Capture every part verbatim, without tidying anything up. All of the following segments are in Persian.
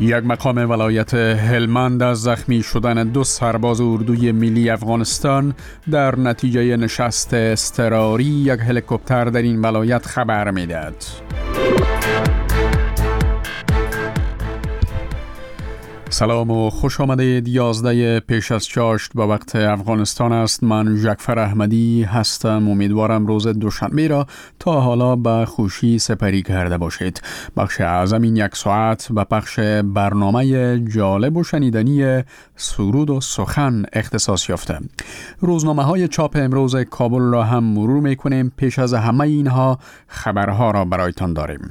یک مقام ولایت هلمند از زخمی شدن دو سرباز اردوی ملی افغانستان در نتیجه نشست اضطراری یک هلیکوپتر در این ولایت خبر می‌دهد. سلام و خوش آمدید. یازده پیش از چاشت با وقت افغانستان است. من جعفر احمدی هستم. امیدوارم روز دوشنبه را تا حالا به خوشی سپری کرده باشید. بخش اعظم این یک ساعت و بخش برنامه جالب و شنیدنی سرود و سخن اختصاص یافته. روزنامه های چاپ امروز کابل را هم مرور میکنیم. پیش از همه اینها خبرها را برایتان داریم.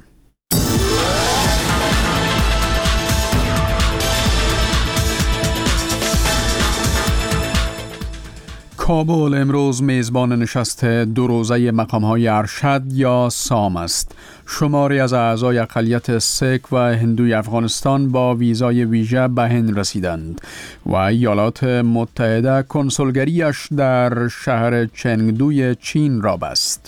کابل امروز میزبان نشست دو روزه مقام‌های ارشد یا سام است. شماری از اعضای اقلیت سیک و هندوی افغانستان با ویزای ویژه به هند رسیدند و ایالات متحده کنسولگریش در شهر چنگدوی چین را بست.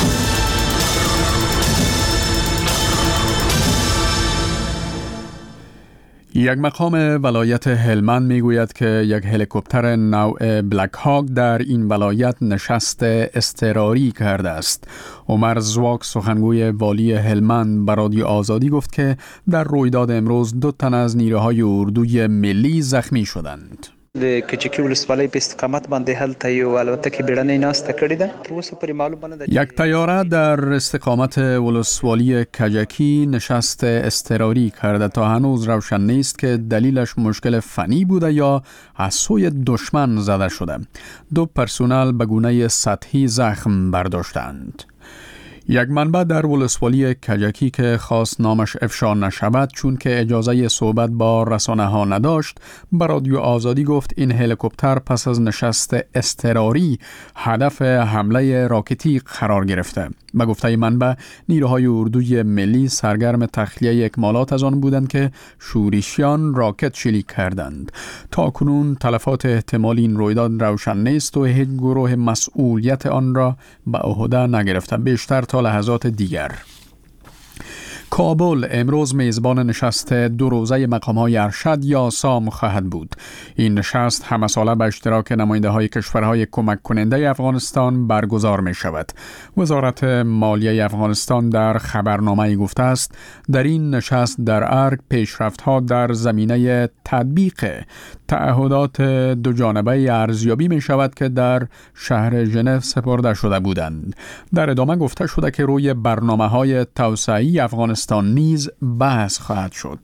یک مقام ولایت هلمند میگوید که یک هلیکوپتر نوع بلک هاک در این ولایت نشست اضطراری کرده است. عمر زواک سخنگوی والی هلمند به رادیو آزادی گفت که در رویداد امروز دو تن از نیروهای اردوی ملی زخمی شدند. د کچکی ولسوالۍ په استقامت باندې هلته یو الوتکه بیړنۍ ناسته کړې ده. تر اوسه پورې معلومه نه ده. یک طیاره در استقامت ولسوالی کجکی نشست اضطراری کرده. تا هنوز روشن نیست که دلیلش مشکل فنی بوده یا از سوی دشمن زده شده. دو پرسونل به گونه سطحی زخم برداشتند. یک منبع در ولسوالی کجکی که خواست نامش افشا نشود چون که اجازه صحبت با رسانه ها نداشت به رادیو آزادی گفت این هلیکوپتر پس از نشست اضطراری هدف حمله راکتی قرار گرفته. به گفته منبع نیروهای اردوی ملی سرگرم تخلیه اکمالات از آن بودند که شورشیان راکت شلیک کردند. تا کنون تلفات احتمالی این رویداد روشن نیست و هیچ گروه مسئولیت آن را به عهده نگرفته. بیشتر تا لحظات دیگر. کابل امروز میزبان نشست دو روزه مقام‌های ارشد یا سام خواهد بود. این نشست همساله به اشتراک نماینده‌های کشورهای کمک کننده افغانستان برگزار می شود. وزارت مالیه افغانستان در خبرنامه‌ای گفته است در این نشست در ارگ پیشرفت‌ها در زمینه تطبیق تعهدات دو جانبه ارزیابی می شود که در شهر ژنو سپرده شده بودند. در ادامه گفته شده که روی برنامه‌های توسعه‌ای افغانستان نیز بحث خواهد شد.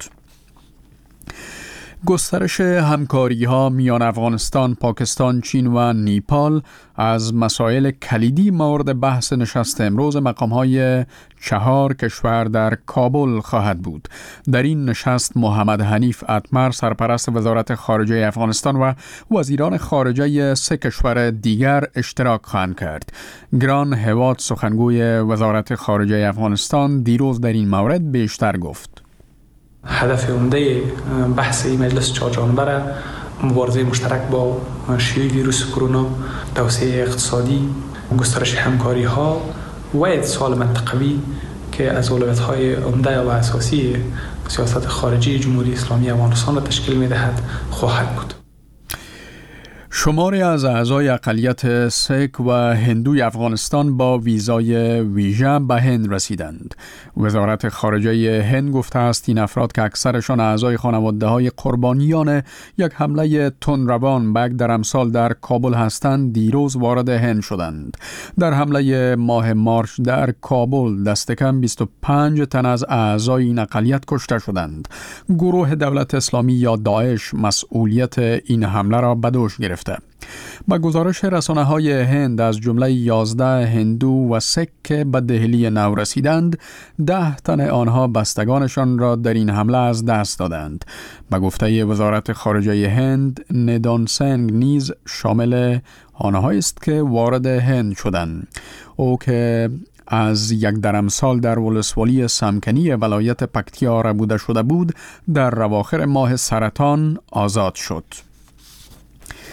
گسترش همکاری ها میان افغانستان، پاکستان، چین و نیپال از مسائل کلیدی مورد بحث نشست امروز مقام های چهار کشور در کابل خواهد بود. در این نشست محمد حنیف اتمر سرپرست وزارت خارجه افغانستان و وزیران خارجه سه کشور دیگر اشتراک خواهند کرد. گران هوات سخنگوی وزارت خارجه افغانستان دیروز در این مورد بیشتر گفت. هدف عمده بحث این مجلس چهار جانبه مبارزه مشترک با شیوع ویروس کرونا، توسعه اقتصادی، گسترش همکاری ها و اتصال منطقوی که از اولویت‌های عمده و اساسی سیاست خارجی جمهوری اسلامی افغانستان را تشکیل می‌دهد خواهد بود. شماری از اعضای اقلیت سیک و هندوی افغانستان با ویزای ویژه به هند رسیدند. وزارت خارجه هند گفته است این افراد که اکثرشان اعضای خانواده‌های قربانیان یک حمله تندروان به یک درمسال در کابل هستند دیروز وارد هند شدند. در حمله ماه مارچ در کابل دست کم بیست و پنج تن از اعضای این اقلیت کشته شدند. گروه دولت اسلامی یا داعش مسئولیت این حمله را به دوش گرفت. با گزارش رسانه‌های هند از جمله یازده هندو و سیک که به دهلی نو رسیدند، ده تن آنها بستگانشان را در این حمله از دست دادند. با گفته وزارت خارجه هند، ندان سنگ نیز شامل آنهایی است که وارد هند شدند. او که از یک درمسال در ولسوالی سمکنی ولایت پکتیا ربوده شده بود، در اواخر ماه سرطان آزاد شد.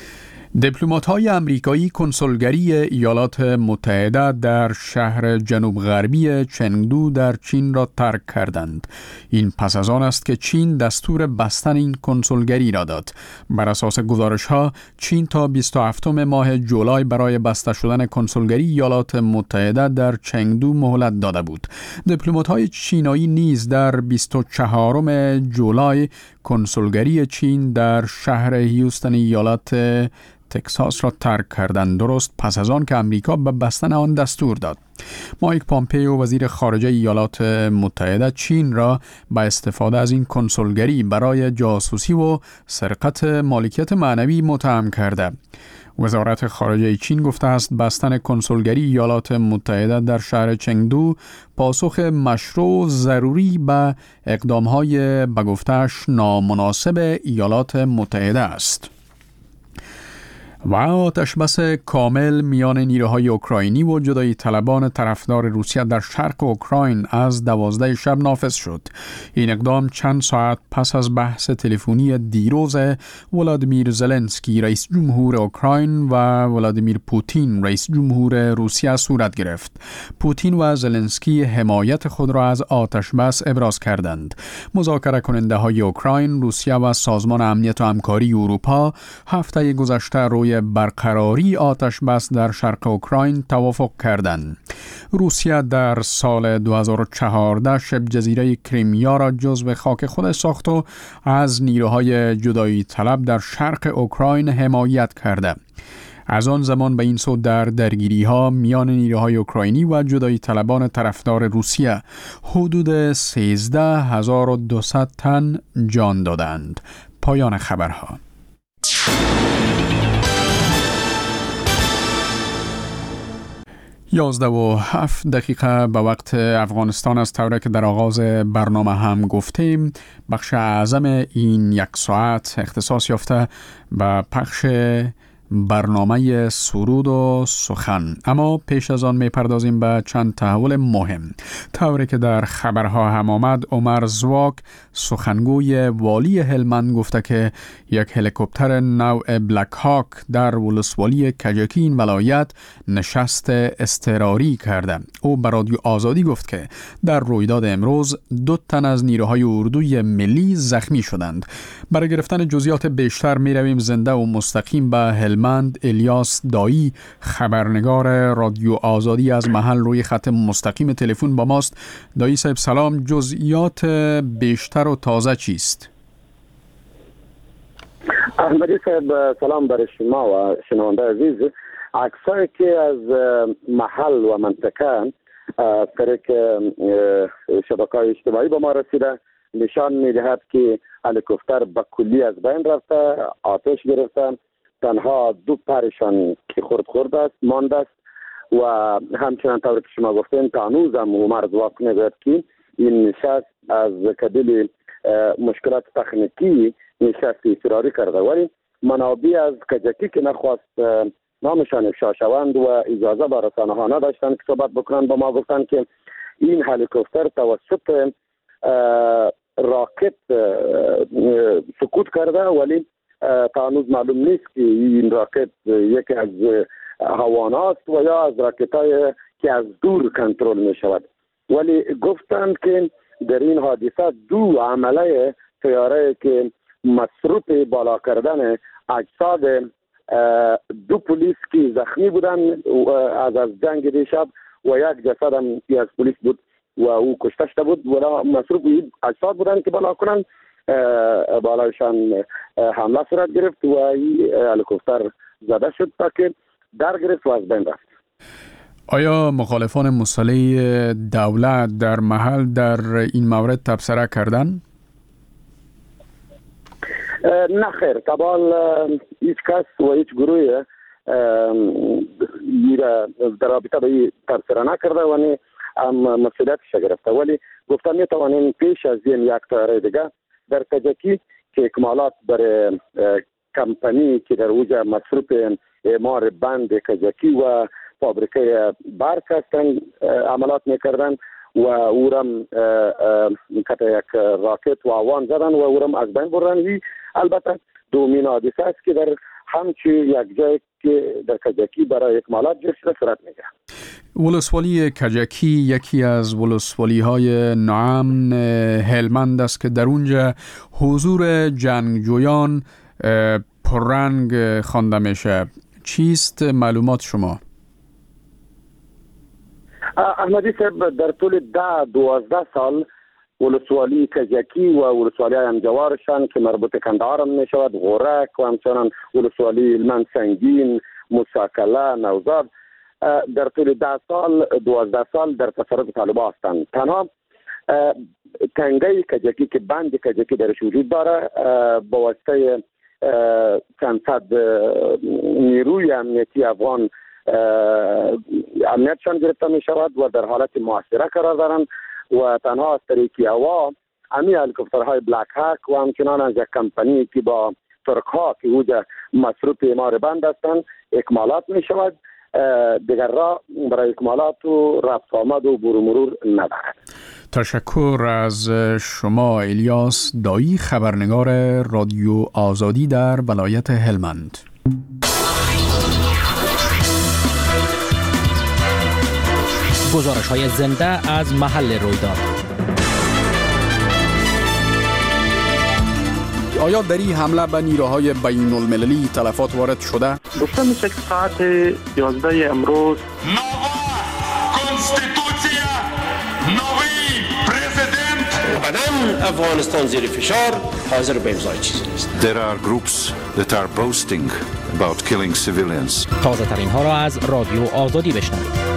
دیپلمات‌های آمریکایی کنسولگری ایالات متحده در شهر جنوب غربی چنگدو در چین را ترک کردند. این پس از آن است که چین دستور بستن این کنسولگری را داد. بر اساس گزارش‌ها چین تا بیست و هفتم ماه جولای برای بسته شدن کنسولگری ایالات متحده در چنگدو مهلت داده بود. دیپلمات‌های چینایی نیز در بیست و چهارم جولای کنسولگری چین در شهر هیوستن ایالات تکساس را ترک کردند، درست پس از آن که امریکا به بستن آن دستور داد. مایک پامپئو وزیر خارجه ایالات متحده چین را با استفاده از این کنسولگری برای جاسوسی و سرقت مالکیت معنوی متهم کرده. وزارت خارجه چین گفته است بستن کنسولگری ایالات متحده در شهر چنگدو پاسخ مشروع ضروری به اقدام‌های به گفته‌اش نامناسب ایالات متحده است. و آتش‌بس کامل میان نیروهای اوکراینی و جدایی طلبان طرفدار روسیه در شرق اوکراین از دوازده شب نافذ شد. این اقدام چند ساعت پس از بحث تلفنی دیروز ولادیمیر زلنسکی رئیس جمهور اوکراین و ولادیمیر پوتین رئیس جمهور روسیه صورت گرفت. پوتین و زلنسکی حمایت خود را از آتش‌بس ابراز کردند. مذاکره کننده های اوکراین، روسیه و سازمان امنیت و همکاری اروپا هفته گذشته روی برقراری آتش‌بس در شرق اوکراین توافق کردند. روسیه در سال دو هزار و چهارده شبه جزیره کریمیا را جزو خاک خود ساخت و از نیروهای جدایی طلب در شرق اوکراین حمایت کرده. از آن زمان به این سو در درگیری ها میان نیروهای اوکراینی و جدایی طلبان طرفدار روسیه حدود سیزده هزار و دویست تن جان دادند. پایان خبرها. یازده و هفت دقیقه به وقت افغانستان است، طوری که در آغاز برنامه هم گفتیم بخش اعظم این یک ساعت اختصاص یافته به پخش برنامه سرود و سخن. اما پیش از آن میپردازیم به چند تحول مهم. طوری که در خبرها هم آمد، عمر زواک سخنگوی والی هلمند گفته که یک هلیکوپتر نوع بلک هاک در ولسوالی کجکی این ولایت نشست اضطراری کرده. او به رادیو آزادی گفت که در رویداد امروز دو تن از نیروهای اردوی ملی زخمی شدند. برای گرفتن جزئیات بیشتر می رویم زنده و مستقیم به هلمند. مند الیاس دایی خبرنگار رادیو آزادی از محل روی خط مستقیم تلفن با ماست. دایی صاحب سلام، جزئیات بیشتر و تازه چیست؟ احمدی صاحب سلام برای شما و شنونده عزیز. عکسایی که از محل و منطقه از طریق شبکه‌های اجتماعی به ما رسیده نشان می‌دهد که هلیکوپتر به کلی از بین رفته، آتش گرفته، تنها دو پرشان که خورد خورد است مانده است و همچنان طوری که شما گفتین تا هنوز هم عمر زواک میگوید که این نشست از قبیل مشکلات تکنیکی نشست اضطراری کرده، ولی منابع از کجکی که نخواست نامشان افشا شوند و اجازه به رسانه ها نداشتند که صحبت بکنند با ما گفتند که این هلیکوپتر توسط راکت سقوط کرده، ولی تا هنوز معلوم نیست که این راکت یکی از هواناست و یا از راکت‌های که از دور کنترل می شود. ولی گفتند که در این حادثه دو عمله طیاره که مصروف بالا کردن اجساد دو پلیس که زخمی بودند از از جنگ دیشب و یک جسد هم از پلیس بود و او کشته شده بود و مصروف اجساد بودند که بالا کنند. بالایشان حمله صورت گرفت و این هلیکوپتر زده شد تا که در گرفت و از بین رفت. آیا مخالفان مسلح دولت در محل در این مورد تبصره کردن؟ نه خیر، طبعا هیچ کس و هیچ گروه در رابطه به این تبصره نکرده و نه مسئولیتش گرفته، ولی گفتم میتوانیم پیش از این یک طیاره دیگه در کجکی که اکمالات برای کمپانی که در اوجه مصروف اعمار بند کجکی و فابریکه برق هستند عملات میکردن و اورم کتا یک راکت و آوان زدن و اورم از بین بردن. البته دومین حادثه است که در همچی یک جای که در کجکی برای اکمالات جسر صورت میگیره. ولسوالی کجکی یکی از ولسوالی های ناامن هلمند است که در اونجا حضور جنگجویان پررنگ خوانده میشه. چیست معلومات شما؟ احمدی صاحب، در طول ده دوازده سال ولسوالی کجکی و ولسوالی های همجوارشان که مربوط کندهار می شود، غورک و همچنان ولسوالی هلمند سنگین، موسی-کلاه، نوزاد در طول ده سال دوازده سال در تصرف طالبان هستند. تنها تنگه کجکی که بند کجکی درش وجود داره با واسطه چند صد نیروی امنیتی افغان امنیتشان گرفته می شود و در حالت محاصره قرار دارند و تنها از طریق هوا امی هلیکوپترهای بلک هاک و همچنان از یک کمپانی که با ترک ها که اوجا مصروف امار بند هستند اکمالات می شود. دیگر را برای اکمالات و رفت آمد و برو مرور ندارد. تشکر از شما الیاس دایی، خبرنگار رادیو آزادی در ولایت هلمند. گزارش‌های زنده از محل رویداد. آیا در این حمله به نیروهای بین المللی تلفات وارد شده؟ گفته میشه که ساعت یازده امروز افغانستان زیر فشار حاضر به امضای چیزی نیست. There are groups that are boasting about killing civilians. تازه ترین ها را از رادیو آزادی بشنوید.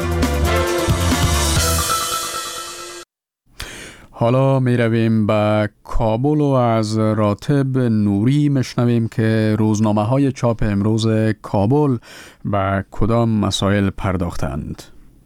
حالا می رویم به کابل و از راتب نوری مشنویم که روزنامه های چاپ امروز کابل به کدام مسائل پرداختند.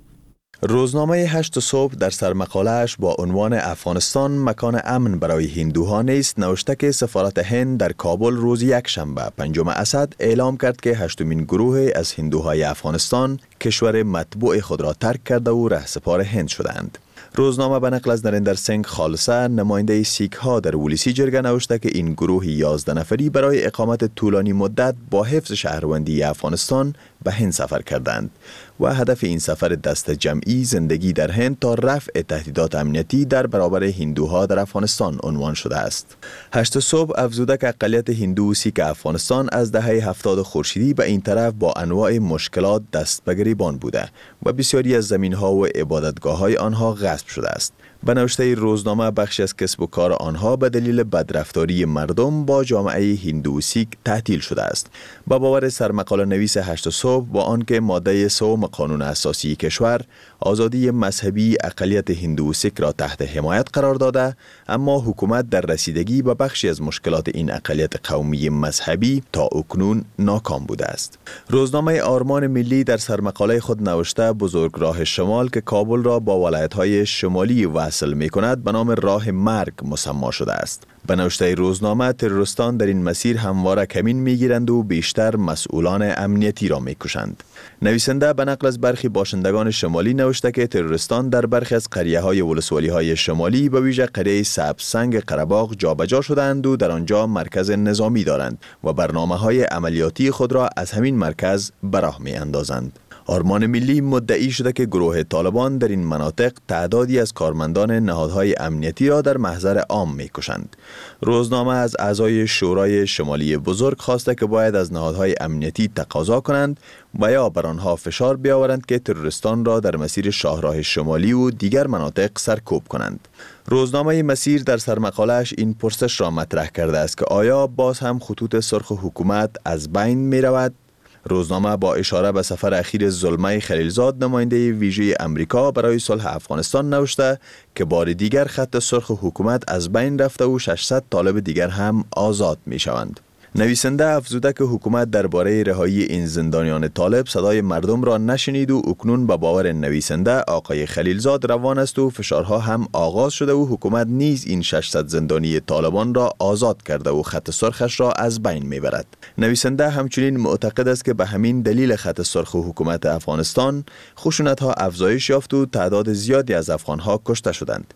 روزنامه هشت صبح در سرمقاله‌اش با عنوان افغانستان مکان امن برای هندوها نیست نوشته که سفارت هند در کابل روز یک شنبه پنجم اسد اعلام کرد که هشتمین گروه از هندوهای افغانستان کشور مطبوع خود را ترک کرده و رهسپار هند شدند. روزنامه به نقل از نریندر سنگ خالصه نماینده سیک ها در ولیسی جرگه نوشته که این گروه یازده نفری برای اقامت طولانی مدت با حفظ شهروندی افغانستان به هند سفر کردند و هدف این سفر دست جمعی زندگی در هند تا رفع تهدیدات امنیتی در برابر هندوها در افغانستان عنوان شده است. هشت صبح افزوده که اقلیت هندو و سیک افغانستان از دهه هفتاد خورشیدی به این طرف با انواع مشکلات دست به گریبان بوده و بسیاری از زمین‌ها و عبادتگاه‌های آنها غصب شده است. به نوشته روزنامه بخشی از کسب و کار آنها به دلیل بدرفتاری مردم با جامعه هندو و سیک تعطیل شده است. با باور سرمقاله نویس هشت صبح با آنکه ماده سوم قانون اساسی کشور آزادی مذهبی اقلیت هندو و سیک را تحت حمایت قرار داده، اما حکومت در رسیدگی به بخشی از مشکلات این اقلیت قومی مذهبی تا اکنون ناکام بوده است. روزنامه آرمان ملی در سرمقاله خود نوشته بزرگراه شمال که کابل را با ولایت‌های شمالی وصل می کند به نام راه مرگ مسما شده است. به نوشته روزنامه تروریستان در این مسیر همواره کمین می گیرند و بیشتر مسئولان امنیتی را می کشند. نویسنده به نقل از برخی باشندگان شمالی نوشته که تروریستان در برخی از قریه های ولسوالی های شمالی به ویژه قریه سبزسنگ قره‌باغ جابجا شدند و در آنجا مرکز نظامی دارند و برنامه های عملیاتی خود را از همین مرکز به راه می اندازند. آرمان ملی مدعی شده که گروه طالبان در این مناطق تعدادی از کارمندان نهادهای امنیتی را در محضر عام می‌کشند. روزنامه از اعضای شورای شمالی بزرگ خواسته که باید از نهادهای امنیتی تقاضا کنند و یا بر آنها فشار بیاورند که تروریستان را در مسیر شاهراه شمالی و دیگر مناطق سرکوب کنند. روزنامه مسیر در سرمقاله‌اش این پرسش را مطرح کرده است که آیا باز هم خطوط سرخ حکومت از بین می رود؟ روزنامه با اشاره به سفر اخیر زلمه خلیلزاد نماینده ویژه امریکا برای صلح افغانستان نوشته که بار دیگر خط سرخ حکومت از بین رفته و ششصد طالب دیگر هم آزاد می شوند. نویسنده افزوده که حکومت درباره رهایی این زندانیان طالب صدای مردم را نشنید و اکنون به باور نویسنده آقای خلیلزاد روان است و فشارها هم آغاز شده و حکومت نیز این ششصد زندانی طالبان را آزاد کرده و خط سرخش را از بین میبرد. نویسنده همچنین معتقد است که به همین دلیل خط سرخ حکومت افغانستان خشونت‌ها افزایش یافت و تعداد زیادی از افغان‌ها کشته شدند.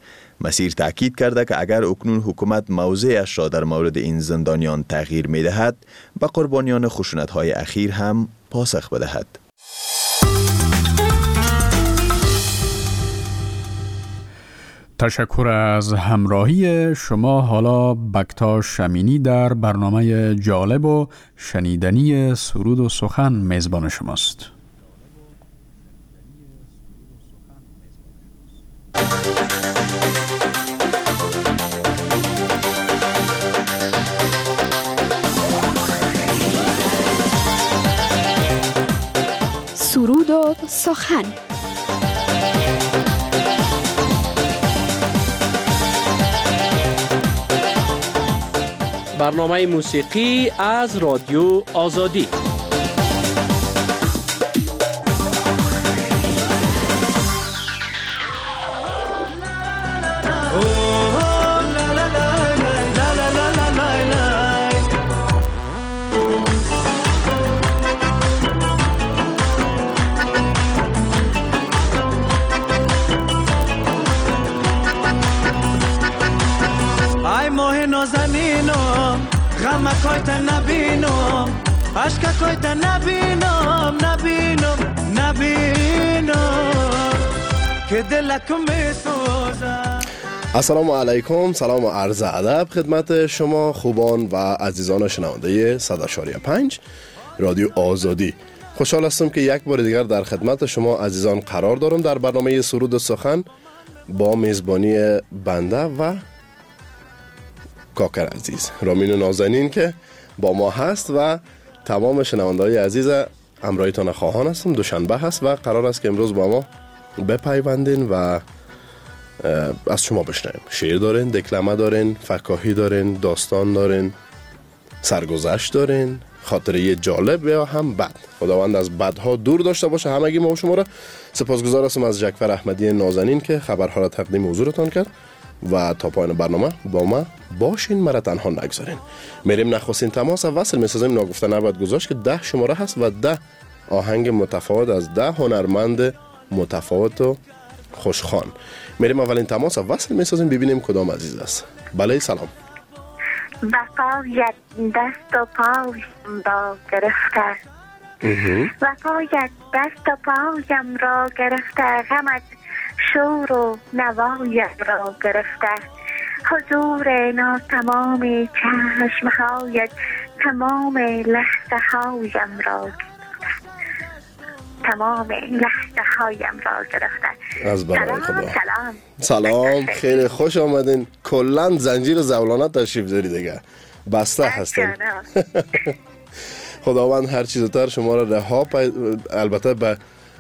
مسیر تاکید کرده که اگر اکنون حکومت موضعش را در مورد این زندانیان تغییر می دهد، به قربانیان خشونت‌های اخیر هم پاسخ بدهد. تشکر از همراهی شما. حالا بکتاش امینی در برنامه جالب و شنیدنی سرود و سخن میزبان شماست. سرود و سخن. برنامه موسیقی از رادیو آزادی. کویت نبینم عشق کویت نبینم نبینم نبینم که دلکم میسوزه. السلام علیکم، سلام و عرض ادب خدمت شما خوبان و عزیزان شنونده صد و چهار و پنج رادیو آزادی. خوشحال هستم که یک بار دیگر در خدمت شما عزیزان قرار دارم در برنامه سرود و سخن با میزبانی بنده و کاکر عزیز رامین نازنین که با ما هست و تمام شنونده‌های عزیز همراهیتان خواهان هستم. دوشنبه هست و قرار است که امروز با ما بپیوندین و از شما بشنویم. شعر دارین، دکلمه دارین، فکاهی دارین، داستان دارین، سرگذشت دارین، خاطره جالب یا هم بد. خداوند از بدها دور داشته باشه همگی ما و شما را. سپاسگزار هستم از جعفر احمدی نازنین که خبرها را تقدیم حضورتان کرد و تا پایان برنامه با ما باشین، مرا تنها نگذارین. میریم نخستین تماس وصل میسازیم. ناگفته نباید گذاشت که ده شماره هست و ده آهنگ متفاوت از ده هنرمند متفاوت و خوشخوان. میریم اولین تماس وصل میسازیم ببینیم کدام عزیز است. بله سلام. وفایت دست و پایم را گرفته، وفایت دست و پایم را گرفته، غمت شور و نوایم را گرفته، حضور ناتمام چشمهایت تمام لحظه هایم را تمام لحظه هایم را گرفته. از برای سلام خدا. سلام سلام، خیلی خوش آمدین. کلن زنجیر زولانه تشریف داری دیگه، بسته هستین. خداوند هر چیزتر شما را رها پی... البته به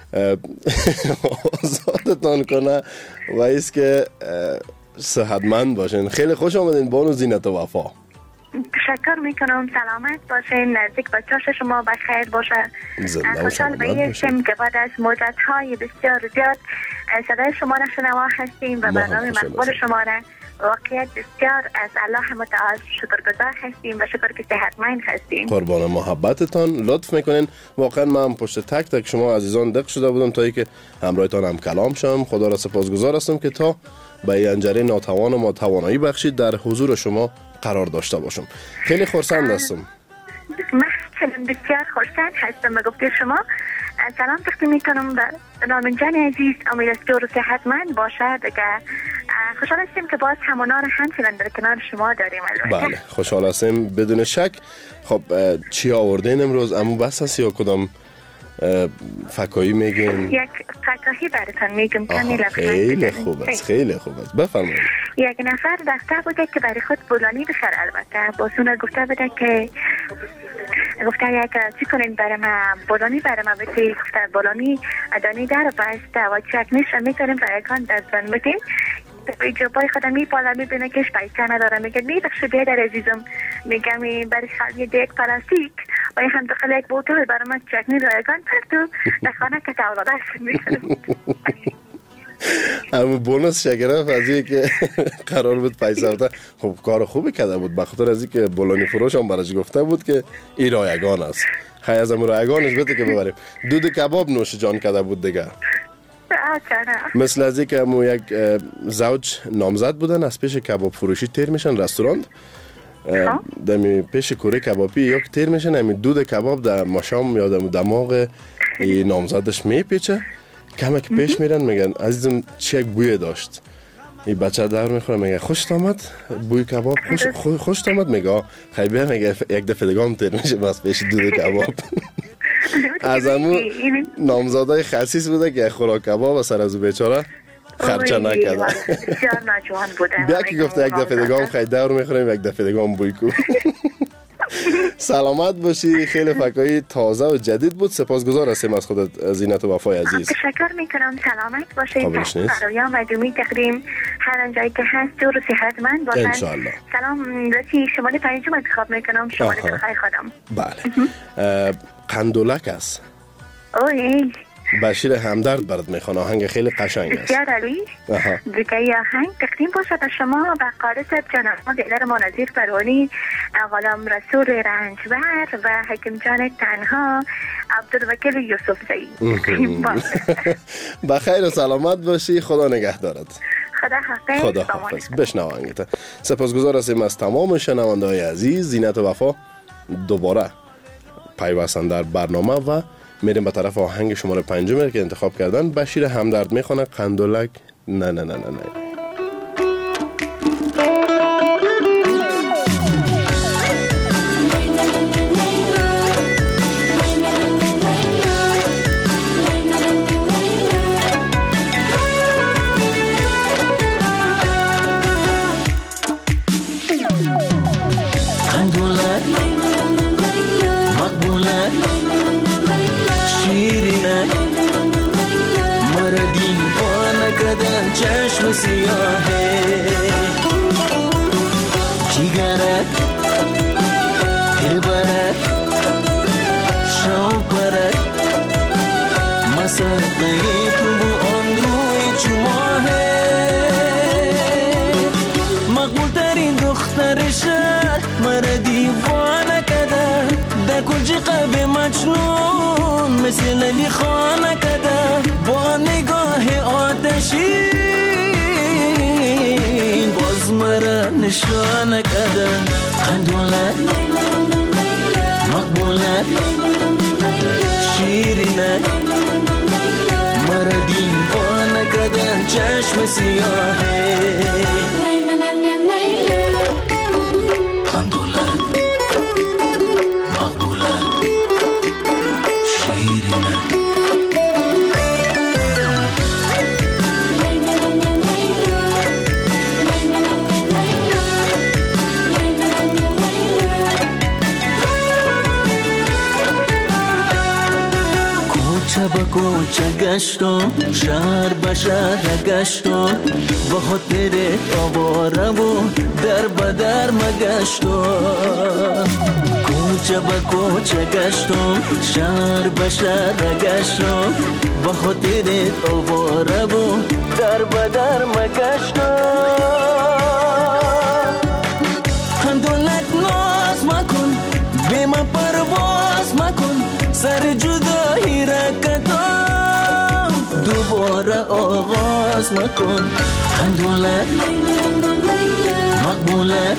آزادتان کنه و ایست که صحتمند باشین. خیلی خوش آمدین بانو زینت و وفا. تشکر میکنم. سلامت باشین، نزدیک بچه‌ش شما بخیر باشه. خوشحال به این هستیم که بعد از مدت‌های بسیار زیاد صدای شما را شنوا هستیم و برنامه مقبول شما را واقعیت بسیار از الله متعال شکرگزار هستیم و شکر که صحتمند هستیم. قربان محبتتان، لطف میکنین. واقعا من پشت تک تک شما عزیزان دق شده بودم تا ای که همراهتان هم کلام شم. خدا را سپاسگزار هستم که تا به ینجره ناتوان ما توانایی بخشید در حضور شما قرار داشته باشم. خیلی خرسند هستم. من بسیار خرسند هستم به گفته شما. سلام تقدیم میکنم به رامین جان عزیز. امید است که صحتمند باشه دیگه. خوشحال هستیم که باز همونا رو همچنان در کنار شما داریم. البته بله خوشحال هستیم بدون شک. خب چی آوردین امروز؟ امو بس هست یا کدام فکاهی میگین؟ یک فکاهی براتون میگم. خیلی خوب است، خیلی خوب است، بفرمایید. یک نفر دکتر بوده که برای خود بولانی بخره. البته باسون گفته بوده که گفته یک چی کنین برای ما بولانی برای ما بده. گفته بولانی ادانی در بسته و چک نیشه میتونیم رایگان دستان بودیم. جوابای خودم میپاله میبینه که پیسه نداره. میگه میبخشه بیادر عزیزم. میگه می برای خالی دیگ پلاستیک و هم داخل یک بوتل برای من چکنی رایگان پرتو در خانه که تولاده میکنم. اما بونس شگرف از این که قرار بود پیسه بده. خب کار خوبی کرده بود بخاطر از این که بولانی فروش هم براش گفته بود که این رایگان است. خیلی از امون رایگانش بده که ببریم. دود کباب نوش جان کرده بود دیگه. مثل از که همون یک زوج نامزد بودن از پیش کباب فروشی تیر میشن رستوران دمی پیش کوره کبابی یک تیر میشن همی دود کباب در مشام یا در دماغ نامزدش میپیچه کمه که پیش میرن میگن عزیزم چه یک بوی داشت این بچه دور میخوره میگه خوشت آمد بوی کباب خوش خوشت آمد میگه خیلی میگه یک دفعه دیگه هم تیر میشه بس پیش دود کباب از همون نامزادای خسیس بوده که خوراک کباب سر از بیچاره خرچه نکرده بیا که گفته یک دفعه دیگه هم خیلی دور میخوریم یک دفعه دیگه هم بوی کو سلامت باشی خیلی فکایی تازه و جدید بود سپاسگزار هستیم از خودت زینت و وفای عزیز تشکر میکنم سلامت باشی برای مدومی تقدیم هر انجایی که هست جور و صحتمند باشن انشاءالله سلام رسی شمال پنجم انتخاب میکنم شمال دلخواه خودم بله قندولک است اوه بشیر همدرد برات میخوان آهنگ خیلی قشنگ است بسیار علی دیگه آهنگ تقدیم باشد به شما و قاری صاحب جناب دلر مناظر فرانی غلام رسول رنجبر و حکیم جان تنها عبدالوکیل یوسف زئی بخیر و سلامت باشی خدا نگهدارت خدا حافظ خدا حافظ بشنو آهنگت سپاسگزار هستیم از تمام شنونده‌های عزیز زینت و وفا دوباره پیوستن در برنامه و میریم به طرف آهنگ شماره پنجم که انتخاب کردن بشیر همدرد میخونه قندولک نه نه نه نه نه چشم سیاهه جیگرت دلبرت شوقرت مسرقه تو بو آن روی چماهه مقبول ترین دختر شهر مرا دیوانه کده در کجی قلب مجنون مثل لیلی خانه کده با نگاه آتشی باز مرا نشانه کدن قندولت مقبولت شیرینت مرا دیوانه کدن چشم سیاهه قندولت مقبولت شیرینت کوچه گشتم شهر به شهر گشتم با خاطر آواره و در به در مگشتم کوچه به کوچه گشتم شهر به شهر گشتم با خاطر آواره و در به در مگشتم قندولک ناز مکن به من پرواز مکن سر جدایی رکتم دوباره آغاز مکن قندولت مقبولت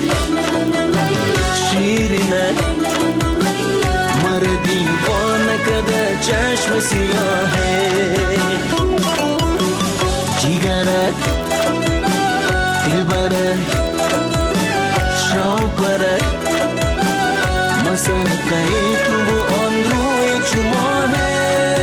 شیرینت مرا دیوانه کده چشم سیاهه جیگرت دلبرت شوقرت مسرقه تو بو آن روی چماهه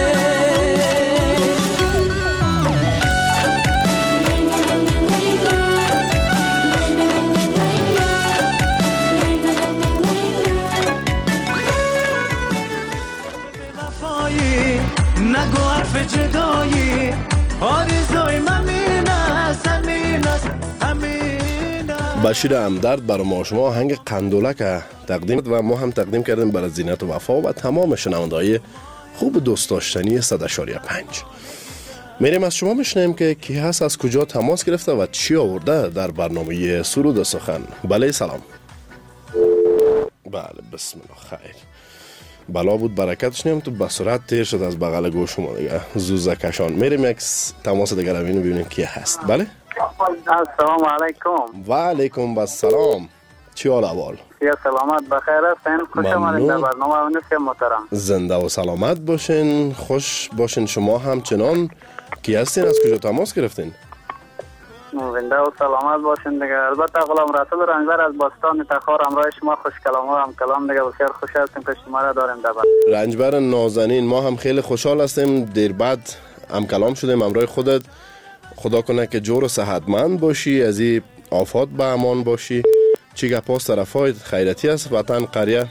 نگو حرف جدایی آرزوی ممین است همین است همین است بشیر همدرد برای ما شما آهنگ قندولک تقدیم و ما هم تقدیم کردیم برای زینت و وفا و تمام شنونده‌های خوب دوست داشتنی صد و پنج. میریم از شما میشنیم که کی هست از کجا تماس گرفته و چی آورده در برنامه سرود و سخن. بله سلام. بله بسم الله خیر. بلا بود برکتش نیم تو به سرعت تیر شد از بغل گوش شما دیگه زوزه کشان. میریم یک تماس دیگر رو ببینیم کی هست. بله السلام علیکم. و علیکم السلام. چی حال احوال؟ یا سلامت بخیر هستین؟ خوش آمدید در برنامه منوس محترم. زنده و سلامت باشین، خوش باشین شما همچنان. کی هستین؟ از کجا تماس گرفتین؟ زنده و سلامت باشین دیگه. البته غلام رسول رنجبر از باستان تخار همراه شما خوش کلام و هم کلام دیگه. بسیار خوش هستیم که شما را داریم در برنامه. رنجبر نازنین، ما هم خیلی خوشحال هستیم دیر بعد هم کلام شدیم همراه خودت. خدا کنه که جور و صحتمند باشی، از این آفات به امان باشی. چی گپاس طرفای خیرتی است وطن قریه؟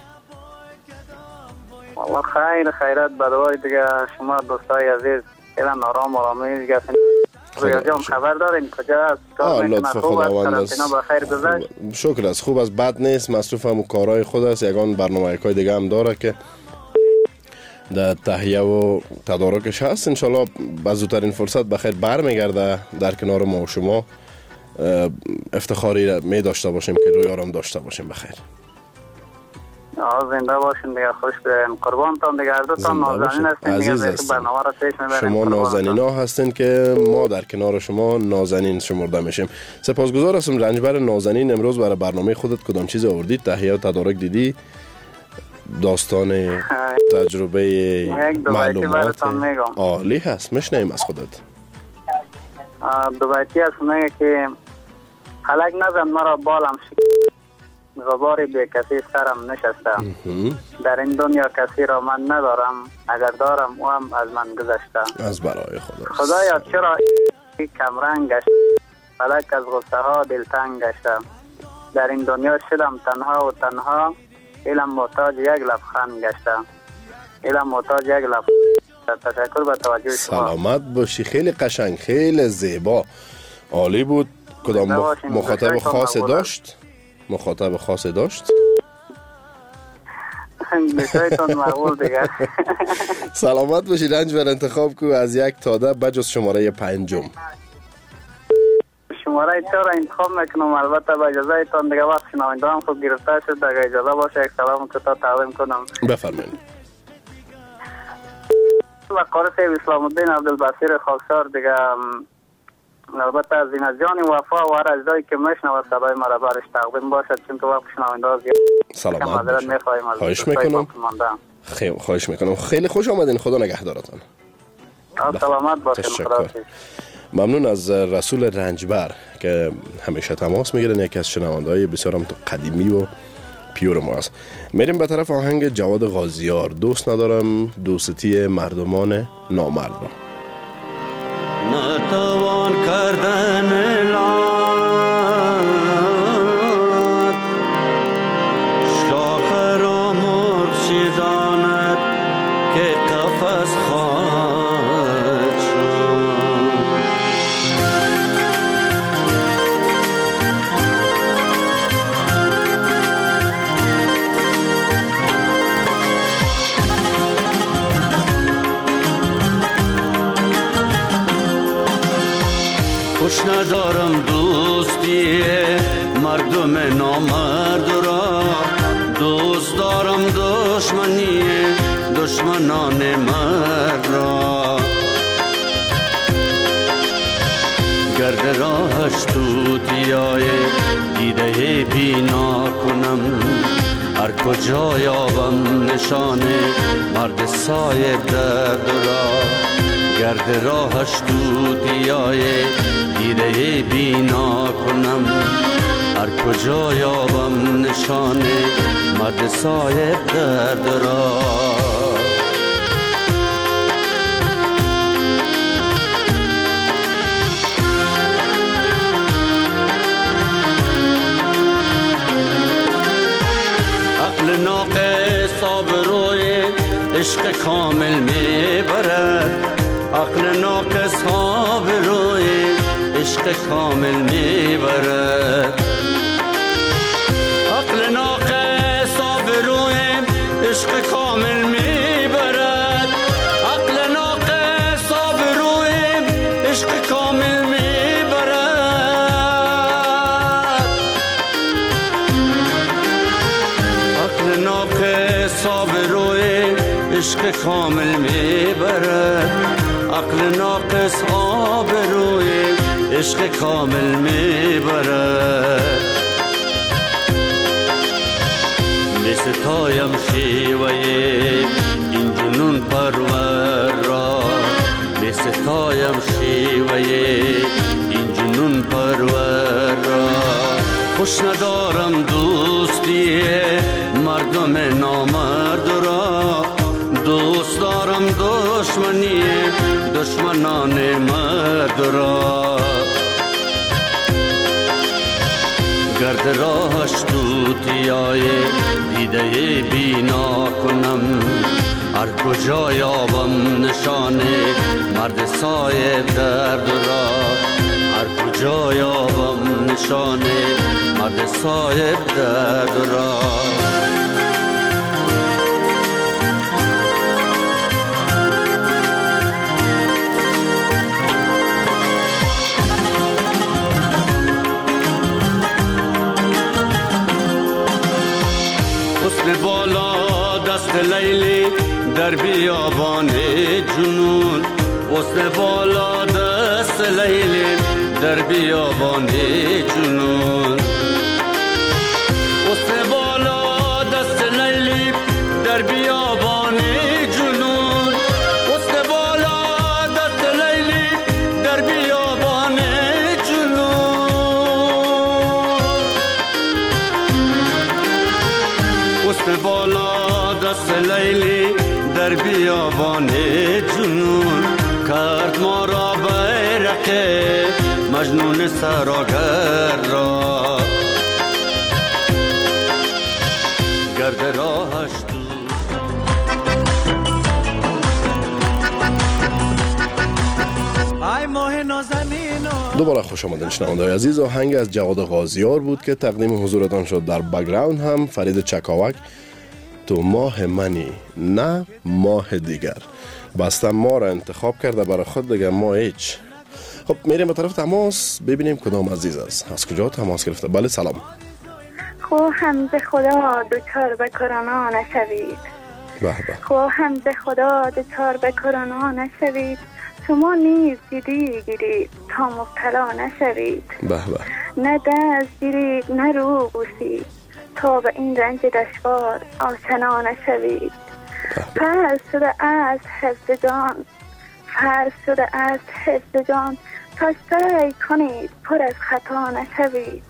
والله خیر خیرت بدوای دیگه. شما دوستای عزیز خیلی نارام آرامی دیگه. رویا جان خبر دارین کجا است؟ آه لطف خداوند است. بخیر گذشت؟ شکر است، خوب است، بد نیست، مصروف هم کارهای خود است. یگان برنامه یکای دیگه هم داره که در تهیه و تدارکش هست. انشالله با زودترین فرصت بخیر برمیگرده در کنار ما و شما. افتخاری می داشته باشیم که روی آرام داشته باشیم. بخیر زنده باشین دیگه. خوش بریم قربانتان دیگه. هر دوتان نازنین هستین عزیز دیگه. برنامه را پیش میبریم. شما نازنین ها هستین که ما در کنار شما نازنین شمرده میشیم. سپاسگزار هستم رنجبر نازنین. امروز برای برنامه خودت کدام چیز آوردید؟ تهیه و تدارک دیدی؟ داستان تجربه معلومات عالی هست. میشنیم از خودت. دو بیتی هست میگه که خلق نزن مرا بالم شکست، غباری بی کسی سرم نشسته. در این دنیا کسی را من ندارم، اگر دارم او هم از من گذشته. از برای خدا خدایا چرا کمرنگ گشت، فلک از غصه ها دلتنگ گشته. در این دنیا شدم تنها و تنها، علم محتاج یک لبخند گشته. علم محتاج یک لبخند. تشکر به توجه شما. سلامت باشی. خیلی قشنگ، خیلی زیبا، عالی بود. کدام مخاطب خاصی داشت؟ مخاطب خاصی داشت؟ بسیارتون مقبول دیگه. سلامت باشی رنجبر. انتخاب کو از یک تا ده بجز شماره پنجم. شماره چهار انتخاب میکنم. البته با اجازه ایتان دیگه وقت شنونده هم خوب گرفته شد. دیگه اجازه باشه یک سلام کوتاه تقدیم کنم. بفرمایید. و قاری صاحب اسلام الدین عبدالبصیر خاکسار دیگه. البته از این از جان وفا و هر اجزایی که میشنوه صدای مرا برش تقدیم باشد، چون تو وقت شنونده ها زیاد. سلامت باشید. خواهش میکنم. خیلی خواهش میکنم. خیلی خوش آمدین. خدا نگهدارتان. سلامت باشین. تشکر. ممنون از رسول رنجبر که همیشه تماس میگیرن. یکی از شنونده های بسیار هم قدیمی و پیور ما است. میریم به طرف آهنگ جواد غازیار. دوست ندارم دوستی مردمان نامرد را. نتوان کردن لاد شاخ را مرشی داند که قفص خواهد شد. خوش ندارم دوستی مردم نامرد را، دوست دارم دشمنی دشمنان مرد را. گرد راهش توتیای دیده بینا کنم، هر کجا یابم نشان مرد صاحب درد را. گرد راهش توتیای دیده بینا کنم، هر کجا یابم نشان مرد صاحب درد را. عقل ناقص آبروی عشق کامل میبرد، عقل ناقص آبروی عشق کامل میبرد. عقل ناقص آبروی عشق کامل میبرد. عقل ناقص آبروی عشق کامل میبرد. عقل ناقص آبروی عشق کامل میبرد، عقل ناقص آبروی عشق کامل میبرد. میستایم شیوه این جنون پرور را، میستایم شیوه این جنون پرور را. خوش ندارم دوستی مردم نامرد را، دوست دارم دشمنی دشمنان مرد را. گرد راهش توتیای دیده بینا کنم، هر کجا یابم نشان مرد صاحب درد را، هر کجا یابم نشان مرد صاحب درد را. حسن بالا دست لیلی در بیابان جنون، حسن بالا دست لیلی در بیابان جنون، حسن بالا دست لیلی در بیابان جنون، حسن بالا دست لیلی در بیابان جنون، حسن بالا دست لیلی در بیابان جنون. کرد ما را بیرق مجنون سراگر را، گرد راهش دوباره خوش آمدین شنونده‌های عزیز. آهنگ از جواد غازیار بود که تقدیم حضورتان شد. در بک‌گراند هم فرید چکاوک تو ماه منی نه ماه دیگر. بستم ما را انتخاب کرده برای خود، دیگه ما هیچ. خب میریم به طرف تماس ببینیم کدام عزیز است. از کجا تماس گرفته؟ بله سلام. خو حمد خدا دوچار به کرونا نشوید. به به. خو حمد خدا دوچار به کرونا نشوید، شما نیز جدی گیرید تا مبتلا نشوید. به به. نه دست گیرید نه رو بوسید تا به این رنج دشوار آشنا نشوید. فرض شده است حفظ جان، فرض شده است حفظ جان، تا سعی کنید پر از خطا نشوید.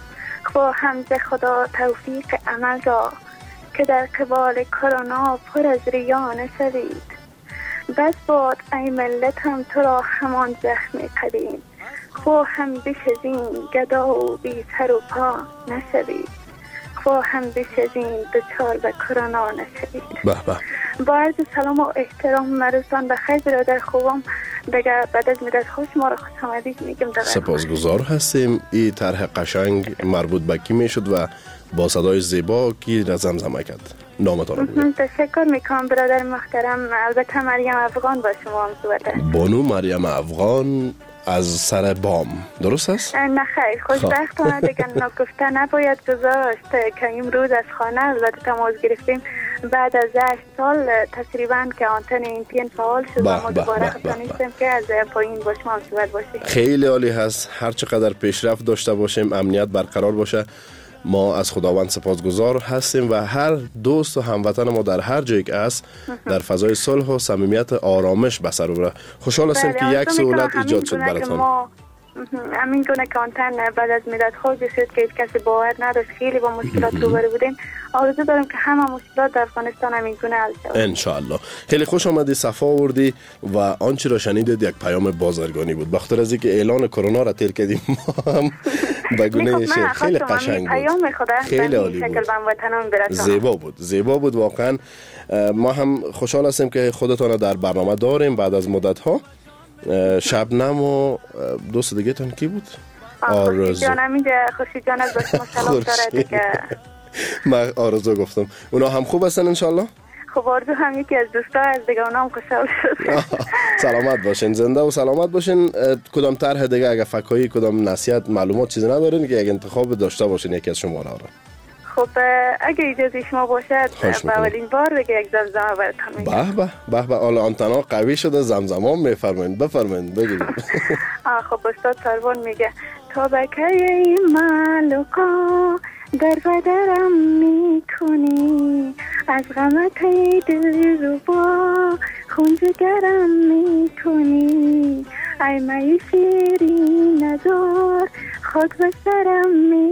خوا حمد خدا توفیق عمل را که در قبال کرونا پر از ریا نشوید. بس باد ای ملتم تو را همان زخم قدیم، خوا هم بشزین گدا و بی سر و پا نشوید. خوا هم بشزین دچار به کرونا نشوید. به به. با عرض سلام و احترام مرسان به خیر برادر خوبم، دیگه بعد از مدت خوش ما را خوش آمدید میگم. سپاسگزار هستیم. این طرح قشنگ مربوط به کی میشد و با صدای زیبا کی را زمزمه کرد؟ نامتان رو بگید. تشکر میکنم برادر محترم. البته مریم افغان با شما هم صحبت. بانو مریم افغان از سر بام، درست است؟ نه خیر، خوشبختانه دیگه نگفته نباید گذاشت که امروز از خانه البته تماس گرفتیم بعد از هشت سال تقریبا که آنتن اینتین فعال شد و ما دوباره خواستیم که از پایین با شما صحبت باشیم. خیلی عالی هست. هر چقدر پیشرفت داشته باشیم، امنیت برقرار باشه، ما از خداوند سپاسگزار هستیم و هر دوست و هموطن ما در هر جایی که است در فضای صلح و صمیمیت آرامش به سر ببره. خوشحال هستیم که یک سهولت ایجاد شد براتون. همین گونه که آنتن بعد از مدت خود شد که کسی باور نداشت، خیلی با مشکلات روبرو بودیم. آرزو داریم که همه مشکلات در افغانستان همین گونه حل شود ان شاء الله. خیلی خوش آمدی، صفا آوردی و آنچه را شنیدید یک پیام بازرگانی بود. بخاطر از اینکه اعلان کرونا را تیر کردیم ما هم به گونه خیلی قشنگ بود، خیلی عالی بود، زیبا بود، زیبا بود واقعا. ما هم خوشحال هستیم که خودتان در برنامه داریم بعد از مدت ها. شبنم و دوست دیگه تان کی بود؟ آرزو جانم اینجا. خوشی جان از شما سلام داره دیگه. من آرزو گفتم. اونا هم خوب هستن انشالله؟ خب آرزو هم یکی از دوستا از دیگه، اونا هم خوشحال شد. سلامت باشین، زنده و سلامت باشین. کدام طرح دیگه اگه فکایی کدام نصیحت معلومات چیزی ندارین که یک انتخاب داشته باشین یکی از شما را؟ خب اگه اجازه شما باشد به اولین بار بگه یک زمزمه براتون میگم. به به به به حالا آنتنا قوی شده، زمزمه هم میفرمایید، بفرمایید بگید. خب استاد سروان میگه تا بکه مالوکا در بدرم میکنی، از غمت دل روبا خونجگرم میکنی، ای مای شیرین نزار خاک به سرم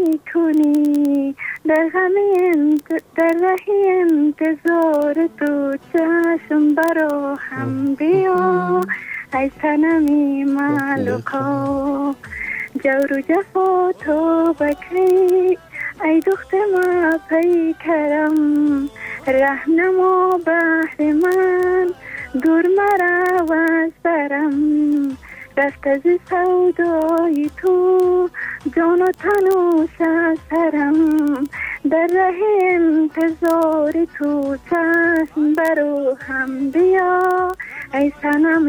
میکنی، در غمی در رهی انتظار تو چشم برا هم بیا، ای سنمی مالوکا جور و جفا تو بکی، ای دخت ما پیکرم رهنما بحر من، دور مرا و سرم رفت از سودای تو، جان و تن و سرم در ره انتظار تو چشم برو هم بیا، ای سنم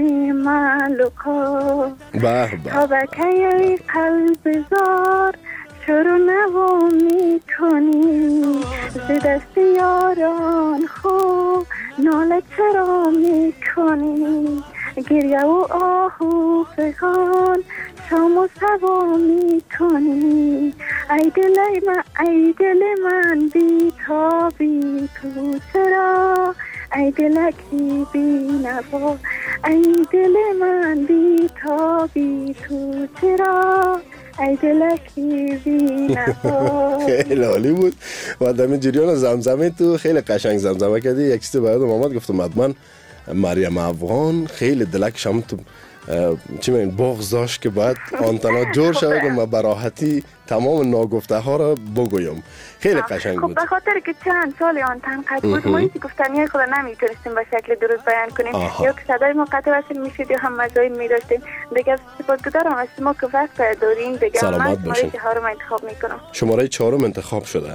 مالوکا تا بکی ای قلب زار شروع نوا می کنی، ز دست یاران خوب ناله چرا می کنی، گریه و آه و فغان شام و سوا می کنی، ای دل من ای دل من بی تابی تو چرا، ای دلکی بی نوا، ای دل من بی تابی تو چرا، ای دلکی بی نوا. خیلی عالی بود و دم جریان زمزمه تو خیلی قشنگ زمزمه کردی. یک چیز باید محمد گفتم حتما مریم افغان خیلی دلکش هم تو چی میگن بغض داشت که باید آنتنا جور شود و من براحتی تمام ناگفته ها را بگویم. خیلی قشنگ بود. خب به خاطر که چند سال آنتن قطع بود ما هیچ گفتنی خود نمیتونستیم به شکل درست بیان کنیم، یا که صدای ما قطع وصل میشد یا هم مزایم میداشتیم. دیگه سپاسگزارم از شما که وقت دارین. دیگه من شماره چهارم انتخاب میکنم. شماره چهارم انتخاب شده.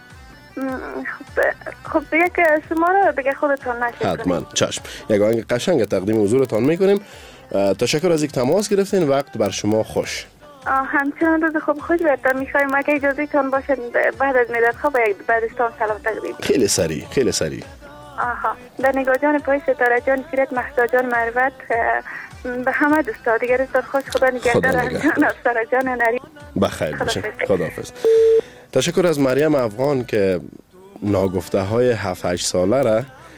خب خب دیگه که شما رو دیگه خودتون نشید حتما چشم. یک آهنگ قشنگ تقدیم حضورتان میکنیم. تشکر از اینکه تماس گرفتین. وقت بر شما خوش. همچنان روز خوب خوش برتون میخوایم. اگه اجازه تان باشد بعد از مدت خواب بعدستان سلام تقدیم. خیلی سریع خیلی سریع. آها در نگاه جان پای ستاره جان سیرت مهدا جان مروت به همه دوستا دیگر روزتان خوش. خدا نگهدار افسر جان نری بخیر باشین. خداحافظ. تشکر از مریم افغان که ناگفته های هفت هشت ساله را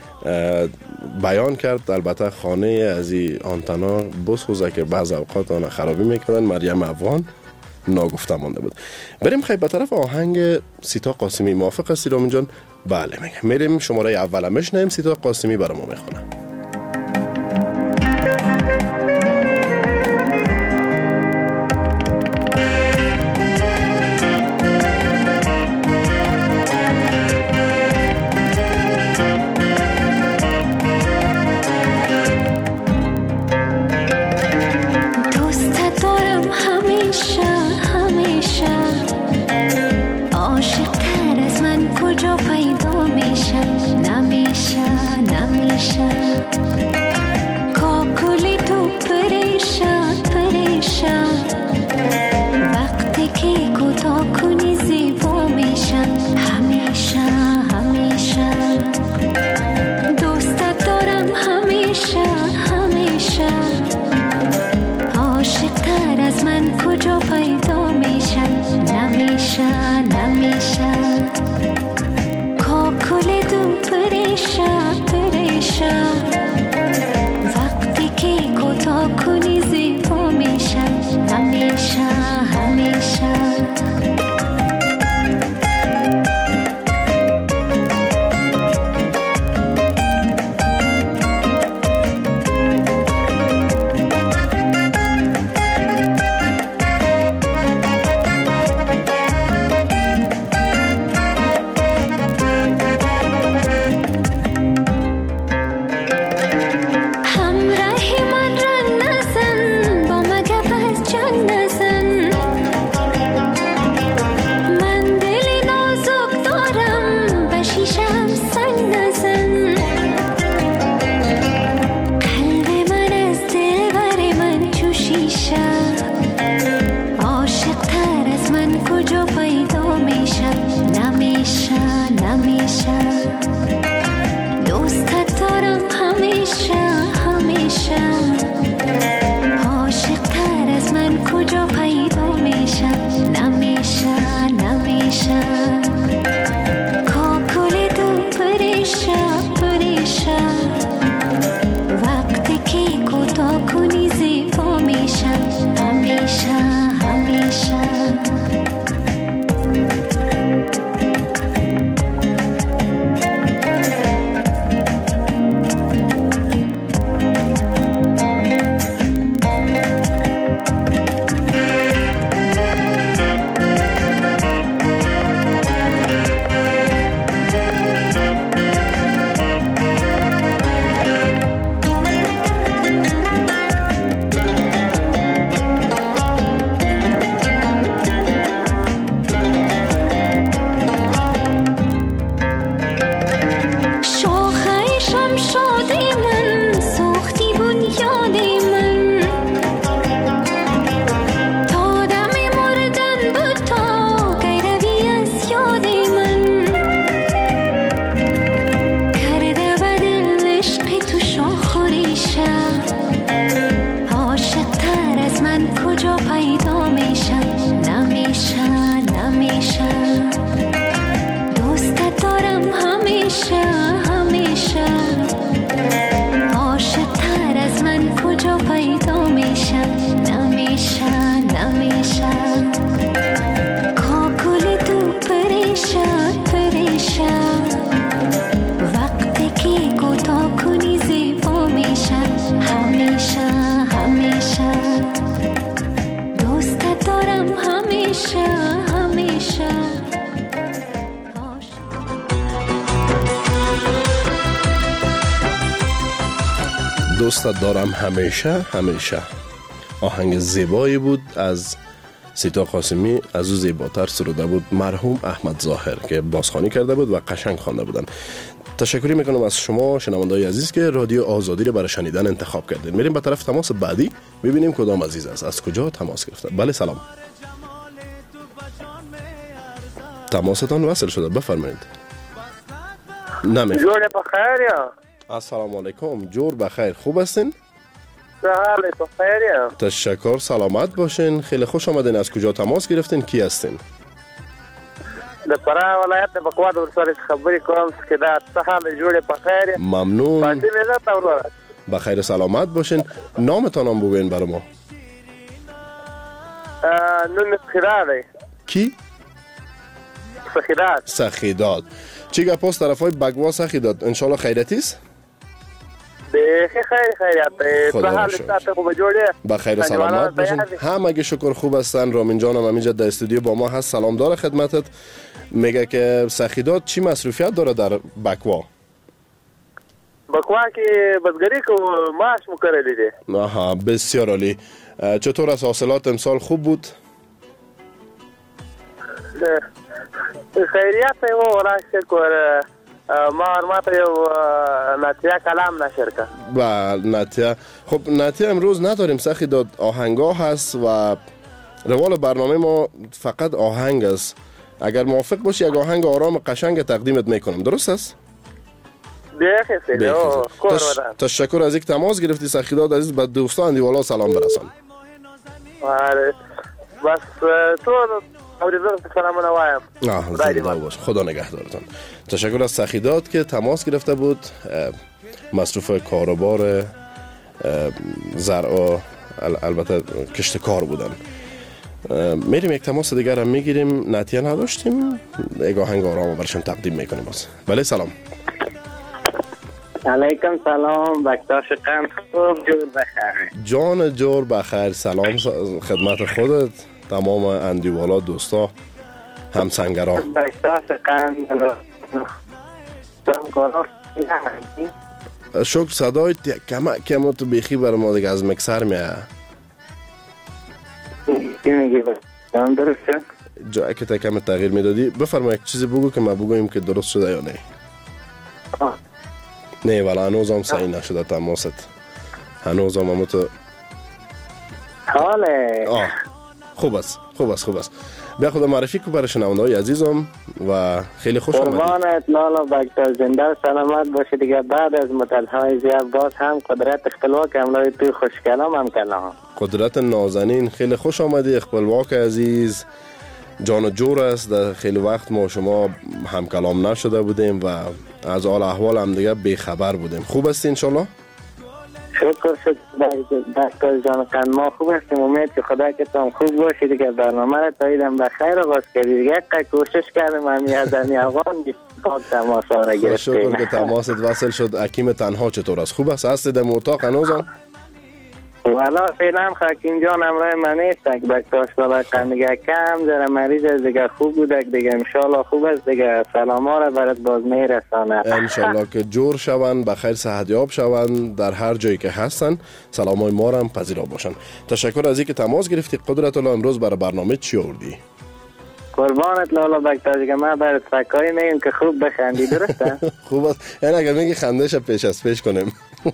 بیان کرد. البته خانه از این آنتنا بسوزه که بعض اوقات آن خرابی میکنن. مریم افغان ناگفته مانده بود. بریم خیلی به طرف آهنگ سیتا قاسمی. موافق هستی رامین جان؟ بله میگم. میریم شماره اول میشنیم. سیتا قاسمی برای ما میخونه. همراه من را نزن تو میشه نمیشه نمیشه کاکل تو پریشان پریشان وقتی که کوتاه کنی زیبا میشه همیشه همیشه دوست دارم همیشه همیشه دوستت دارم همیشه همیشه. آهنگ زیبایی بود از سیتا قاسمی، از او زیباتر سروده بود مرحوم احمد ظاهر که بازخوانی کرده بود و قشنگ خوانده بودن. تشکری میکنم از شما شنونده‌های عزیز که رادیو آزادی رو برای شنیدن انتخاب کردید. میریم به طرف تماس بعدی ببینیم کدام عزیز است، از کجا تماس گرفته. بله سلام، تماستان وصل شده، بفرمایید. نمی جور بخیر یا السلام علیکم. جور بخیر، خوب هستین؟ سهال بخیر یا تشکر، سلامت باشین. خیلی خوش آمدین. از کجا تماس گرفتین؟ کی هستین؟ در فرا ولایت بقواد ورسال خبری کنم که در سهال جور بخیر. ممنون. پاسی میزد تورورد بخیر سلامت باشین. نامتان هم بگوین برای ما. نون سخیداد. کی؟ سخیداد. سخیداد. چی گپ است طرفای بگوا سخیداد؟ انشالله خیرتیست؟ بخیر خیر خیریت. سهال استاد خوب جوړه. بخیر سلامت باشین. همه شکر خوب هستن. رامین جانم همینجا در استودیو با ما هست. سلام داره خدمتت. میگه که سخیداد چی مصروفیت داره در بکوا؟ بکوا که بزگری که ماش مکرلی دی. آها بسیار عالی. چطور از حاصلات امسال خوب بود؟ خیریت و ولا شکر. ما ارمات یو ناتیا کلام نشر که. بله ناتیا. خب ناتیا امروز نداریم سخیداد، آهنگا هست و روال برنامه ما فقط آهنگ است. اگر موافق باشی یک آهنگ آرام قشنگ تقدیمت میکنم، درست است؟ بخیر. تش... تشکر از یک تماس گرفتی سخیداد عزیز. به دوستان دیوالا سلام برسان. آره بس تو اوریدون سلام نوایم. آه زنده باش، خدا نگهدارتان. تشکر از سخیداد که تماس گرفته بود. مصروف کاروبار زرع البته کشت کار بودن. میریم یک تماس دیگر هم میگیریم. نتیه نداشتیم، یک آهنگ آرام برشون تقدیم میکنیم باز. بله سلام. علیکم سلام. بکتاش قند خوب جور بخیر. جان جور بخیر. سلام خدمت خودت، تمام اندیوالا دوستا همسنگران. بکتاش قند شکر. صدای کم کم تو بیخی برای ما دیگه از مکسر میه. چی میگی بسیم درسته؟ جایی که تا کم تغییر میدادی بفرما یک چیزی بگو که ما بگویم که درست شده یا نه. آه. نه ولی هنوز هم صحیح نشده تماست. هنوز هم همو تو حاله. آه خوب است خوب است خوب است. بیا خدا معرفی که برای شنونده‌های عزیزم و خیلی خوش آمدید. قربانت لالا بکتر زنده سلامت باشه دیگه. بعد از مدت‌های زیاد باز هم قدرت اختلاق املای توی خوشکلام هم کلام. قدرت نازنین خیلی خوش آمدی. اقبالواک عزیز جان و جور است. در خیلی وقت ما شما هم کلام نشده بودیم و از حال احوال هم دیگه بیخبر بودیم. خوب هستی انشالله؟ شکر شکر دکتر جان قند ما خوب هستیم. امید که خدا که تو هم خوب باشی دیگه. برنامه را تاییدم بخیر آغاز کردی دیگه. یک کوشش کردم همی از این افغان پاک تماس ها را گرفتیم. شکر که تماست وصل شد. حکیم تنها چطور است؟ خوب است؟ هستی در اتاق هنوزم؟ والا فعلا حکیم جان امرای من نیست. بکتاش بالا قندگه کم ذره مریض است دیگه. خوب بودک دیگه. انشالله خوب است دیگه. سلام ها را برات باز میرسانه انشالله که جور شوند، بخیر صحتیاب شوند در هر جایی که هستن. سلام های ما را هم پذیرا باشن. تشکر از اینکه تماس گرفتی. قدرت الله امروز برای برنامه چی آوردی؟ قربانت لالا بکتاش که ما برات فکایی نیم که خوب بخندی درسته؟ خوب است. یعنی اگر میگی خندش پیش از پیش کنیم.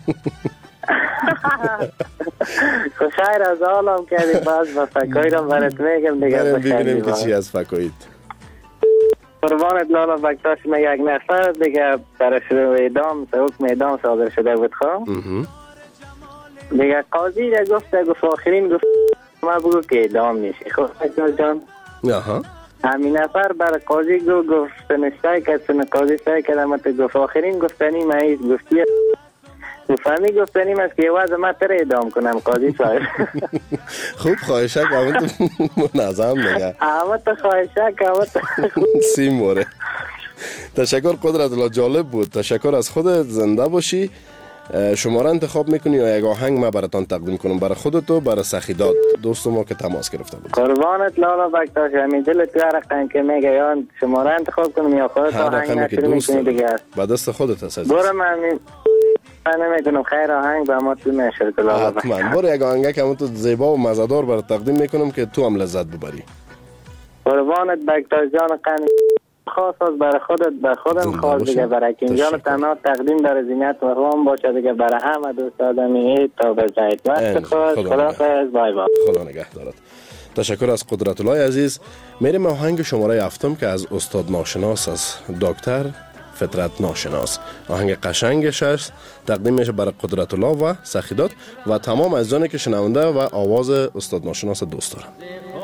خوشایر از حالم کردی. باز با فکایی را برات میگم دیگه. بریم ببینیم که چی از فکایید. قربانت لالا بکتاش ما یک نفر دیگه برای شروع اعدام حکم اعدام صادر شده بود. خب دیگه قاضی را گفت گفت آخرین گفت ما بگو که اعدام میشی. خب بکتاش جان آها همین نفر برای قاضی گفت گفت نشتای که سن قاضی سای که دمت گفت آخرین گفتنی معیز گفتی فهمی گفتنیم است که وضع ما تر ادام کنم قاضی صاحب. خوب خواهشک آمد منظم نگه آمد خواهشک آمد سی موره. تشکر قدرت الله، جالب بود. تشکر از خودت، زنده باشی. شماره انتخاب میکنی یا یک آهنگ ما براتان تقدیم کنم برای خودت و برای سخیداد دوست ما که تماس گرفته بود؟ قربانت لالا بکتاش، همین دلت هر رقم که میگه یا شماره انتخاب کنم یا خودت آهنگ نشر میکنی دیگه با دست خودت هست. برو من من نمیتونم خیر آهنگ به ما تو نشر کنم. حتما برو یک آهنگ که تو زیبا و مزه‌دار برات تقدیم میکنم که تو هم لذت ببری. قربانت بکتاش جان قنی خاص از برای خودت به خودم خاص دیگه برای که اینجا تنها تقدیم در زینت و روم باشه دیگه برای همه دوست آدمی تا بزنید. وقت خود خداحافظ، بای بای. خدا نگهدارت. تشکر از قدرت الله عزیز. میریم آهنگ شماره هفتم که از استاد ناشناس از دکتر فطرت ناشناس. آهنگ قشنگش است، تقدیم میشه برای قدرت الله و سخیدات و تمام عزیزانی که شنونده و آواز استاد ناشناس دوست دارن.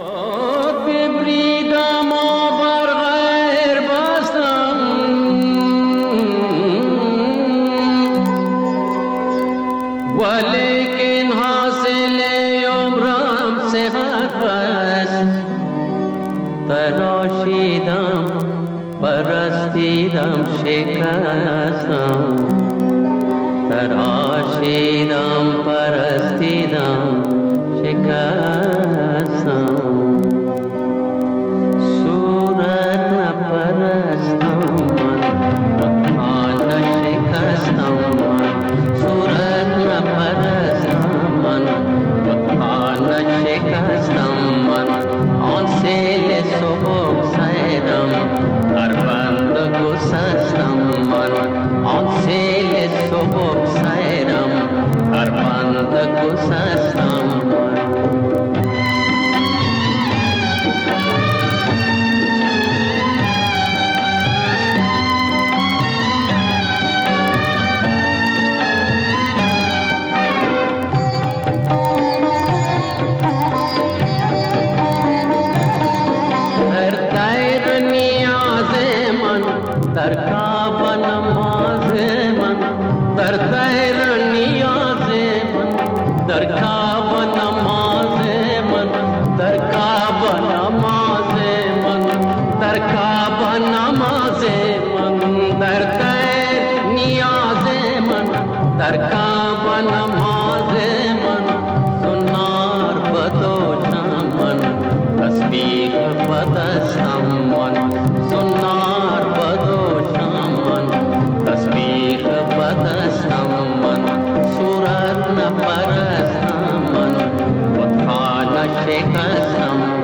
ولیکن حاصل عمرم صحت است، تراشیدم پرستیدم شکستم، تراشیدم پرستیدم شکستم، صورت نپرستم من وقت نشکستم، من صورت نپرستم من وقت نشکستم، من آن سیل صبح سیرم هر بند گسستم، من آن سیل صبح سیرم هر بند گسستم، من در کعب نماز من، در تیر نیاز من، در کعب نماز من، در کعب نماز من، در کعب نماز من، در تیر نیاز من، در کعب نماز من، سنار بدوشم من، تسبیح بدستم من، سنار بدوشم من، تسبیح بدستم من، صورت نپرستم من، وطا نشکستم من.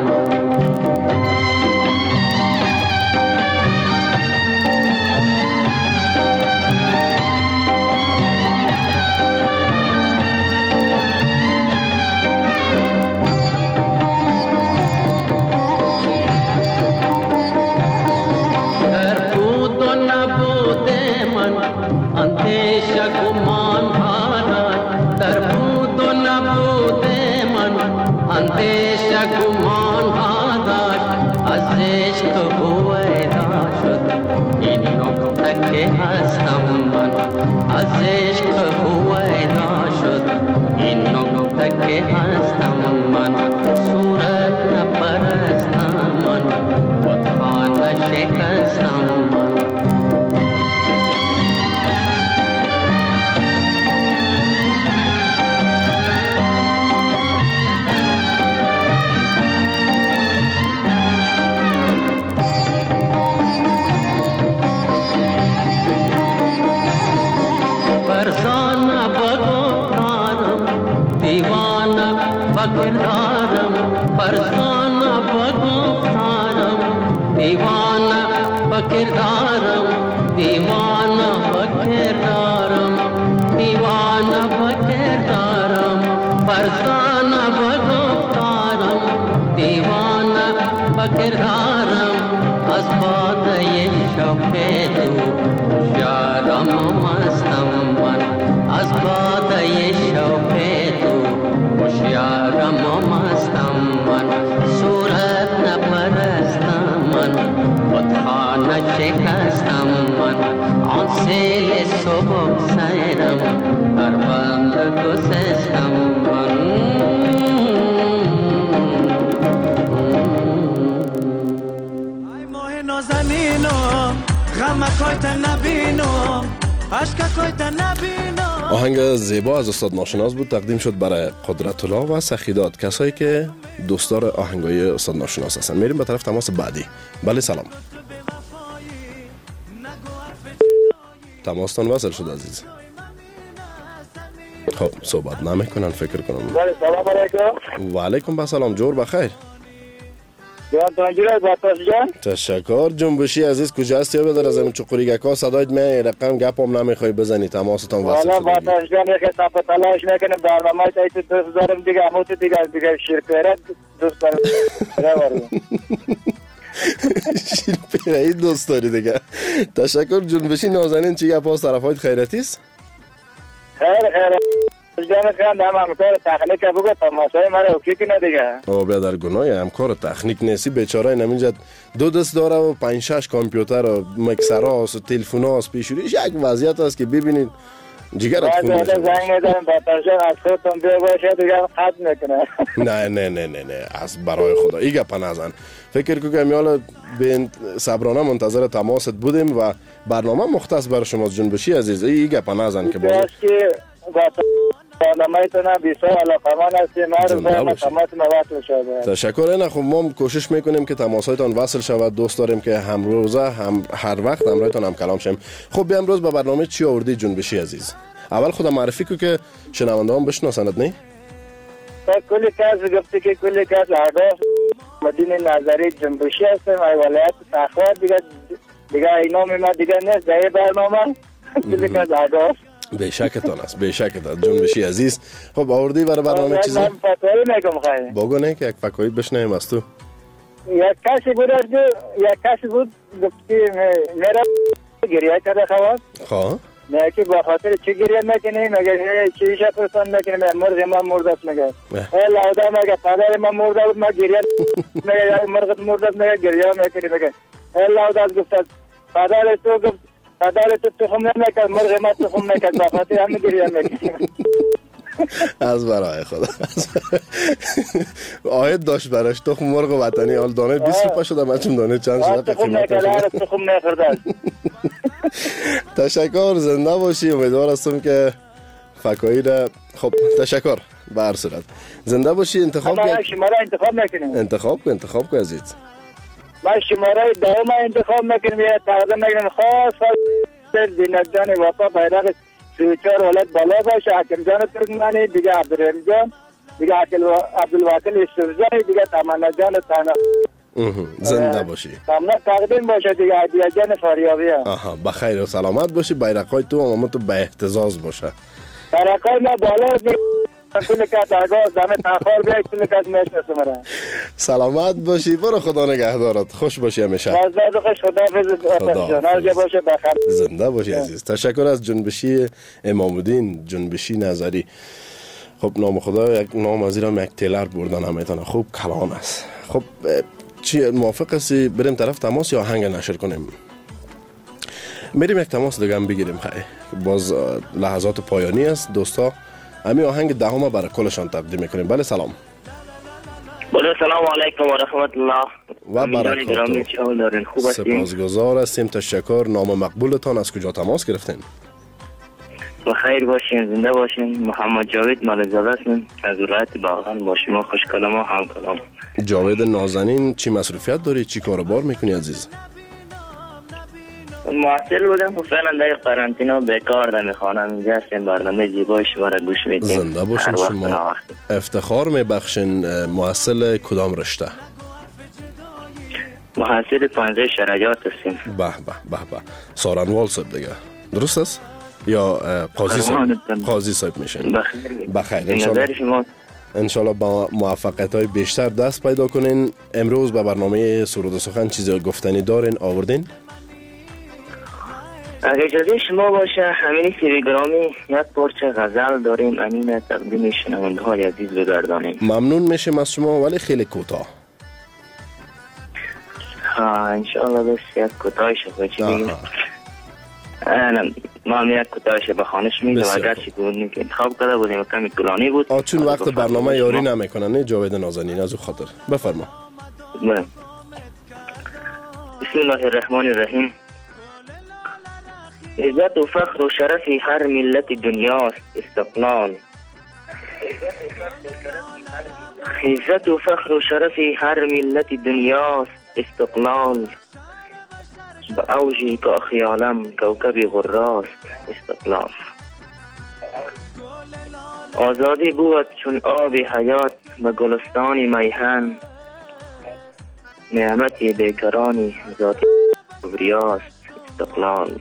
اندیشه گمان حالات در بود و نبود من، اندیشه گمان حالات از عشق هویدا شد این نکته که هستم من، از عشق هویدا شد این نکته که هستم من، صورت نپرستم من وطا نشکستم من. فرزانه بگفتارم دیوانه بگردارم، فرزانه بگفتارم دیوانه بگردارم، دیوانه بگردارم، دیوانه بگردارم، فرزانه بگفتارم دیوانه بگردارم، از باده شوق تو یارم مستم من، از باده شوق تو یارم مستم من، صورت نپرستم من وطا نشکستم من، آن سیل صبح سیرم هر کوسش همون ای ماه نازنینو غم کویت نبینو اشک کویت نبینو. آهنگ زیبا از استاد ناشناس بود، تقدیم شد برای قدرت الله و سخیداد، کسایی که دوستدار آهنگای استاد ناشناس هستن. میریم به طرف تماس بعدی. بله سلام. تماستان وصل شد عزیز. خب صحبت نمیکنن فکر کنم. بله سلام علیکم. و علیکم السلام، جور بخیر. جان تانجیره باتاش جان. تشکر جنبشی عزیز، کجا هستی؟ یا بدر از این چقوری گکا صدایت می رقم گپم نمیخوای بزنی، تماستان وصل والا شد. باتاش جان که تاپ تلاش میکنه برنامه تایید دوست دارم دیگه، همون دیگه دیگه شیرپیره دوست دارم. شیرپیره دوست داری دیگه. تشکر جنبشی نازنین. چی گپ از طرفایت خیرتی است؟ خیر خیر جان خان هم همکار تکنیک بگو تماشای مرا اوکی کنه دیگه. او بیا در گناه همکار تکنیک نیستی، بیچاره نمینجا دو دست داره و پنج شش کامپیوتر و مکسر هاست و تلفن هاست پیشوریش. یک وضعیت هست که ببینید جگرت خون میشه. زنگ میزنم باتاشان از خودتون بیا باشه دیگه خط میکنه. نه نه نه نه نه از برای خدا ای گپ نزن. فکر کنم که میالا به صبرانه منتظر تماست بودیم و برنامه مختص برای شما جنبشی عزیز. ای گپ نزن که باز برنامه‌تون بسیار علاقه‌مند هستیم. ما رو تماس وصل شده. تشکر. اینا خب ما کوشش میکنیم که تماس‌هایتان وصل شود. دوست داریم که هم روزه هم هر وقت همراهتان هم کلام شیم. خب بیا امروز به برنامه چی آوردی جنبشی عزیز؟ اول خودم معرفی کو که شنونده‌ام بشناسند. نه کلی کس گفته که کلی کس اهداف مدین نظری جنبشی هستم ای ولایت تخار دیگه دیگه اینا ما دیگه نیست در برنامه. کلی کس اهداف به شکتان است، به شکتان جنبشی عزیز. خب آوردی برای برنامه چیزی؟ من فکری میگم خیلی بگو نه که یک فکری بشنویم از تو. یک کسی بود یک کسی بود گفتی میرا گریه کرده خواهد. خواه نه که با خاطر چی گریه میکنی؟ مگه چیزی پرسان میکنی؟ مرغ ما مرده است میگه ای لودا میگه پدر ما مرده بود ما گریه میگه مرغ مرده است میگه گریه میکنی میگه ای لودا گفت پدر تو گفت پدر تو تخم نمیکرد مرغ ما تخم میکرد با خاطر همه گریه میکنی. از برای خدا آید داشت براش تخم مرغ وطنی حال دانه بیست روپا شده مچم دانه چند شده تخم میکرد تخم نخورده. تشکر زنده باشی. امیدوار هستم که فکایی را خب تشکر به هر صورت زنده باشی. انتخاب من شماره انتخاب میکنیم. انتخاب کن انتخاب کن عزیز. من شماره دوم انتخاب میکنیم یا تقدیم میکنیم خاص خاص زینت جان وفا بیرق سی و چهار ولایت بالا باشه. حکیم جان ترکمانی دیگه عبدالرحیم جان دیگه عبدالواکل یوسفزای دیگه تمنا جان تانا زنده باشی. تمنا تقدیم باشه دیگه عدیه جان فاریابی. آها بخیر و سلامت باشی. بیرقای تو و تو به احتزاز باشه. بیرقای ما بالا کل کس آگاه دمه تاخار بیایی کل کس میشنسه مرا. سلامت باشی. برو خدا نگهدارت. خوش باشی همیشه. مزداد خوش خدا حافظ باشه بخیر. زنده باشی عزیز. تشکر از جنبشی امام‌الدین جنبشی نظری. خب نام خدا یک نام از ایران یک تیلر بردن همیتونه خوب کلان است. خب چی موافق هستی بریم طرف تماس یا آهنگ نشر کنیم؟ میریم یک تماس دیگه هم بگیریم. خیلی باز لحظات پایانی است دوستا. همین آهنگ دهم برای کلشان تقدیم میکنیم. بله سلام. بله سلام علیکم و رحمت الله و برکاته. خوب هستین؟ سپاسگزار هستیم. تشکر. نام مقبولتان از کجا تماس گرفتین؟ بخیر باشین زنده باشین. محمد جاوید مالزاده هستم از ولایت باغان. با شما خوش کلام و هم کلام. جاوید نازنین چی مصروفیت داری؟ چی کاروبار میکنی عزیز؟ محصل بودم و فعلا در قرنطینه بیکار در میخوانم. اینجا هستیم برنامه زیبای شما را گوش میدیم. زنده باشین. شما افتخار میبخشین. محصل کدام رشته؟ محصل پانزده شرایط هستیم. به به به به سارنوال صاحب دیگه درست است؟ یا قاضی صاحب؟ قاضی صاحب میشین. بخیر انشالله. انشالله با موفقیت های بیشتر دست پیدا کنین. امروز به برنامه سرود و سخن چیزی گفتنی دارین آوردین؟ اگه اجازه شما باشه همین تلگرامی یک پارچه غزل داریم امین تقدیم شنونده های عزیز بگردانیم. ممنون میشم از شما ولی خیلی کوتاه. ها انشاءالله بس یک کوتاه شد چی بگیم. ما هم یک کتایش به خانش میدیم اگر چی بودیم که انتخاب کرده بودیم کمی طولانی بود. آه چون وقت برنامه یاری نمیکنن نه جاوید نازنین از او خاطر بفرما. بله. بسم الله الرحمن الرحیم. عزت و فخر و شرفی هر ملت دنیاست استقلال. عزت و فخر و شرفی هر ملت دنیاست استقلال. به اوجی که خیالم کوکبی غراست استقلال. آزادی بود چون آب حیات به گلستان میهن. نعمتی بیکرانی ذاتی کبریاست استقلال.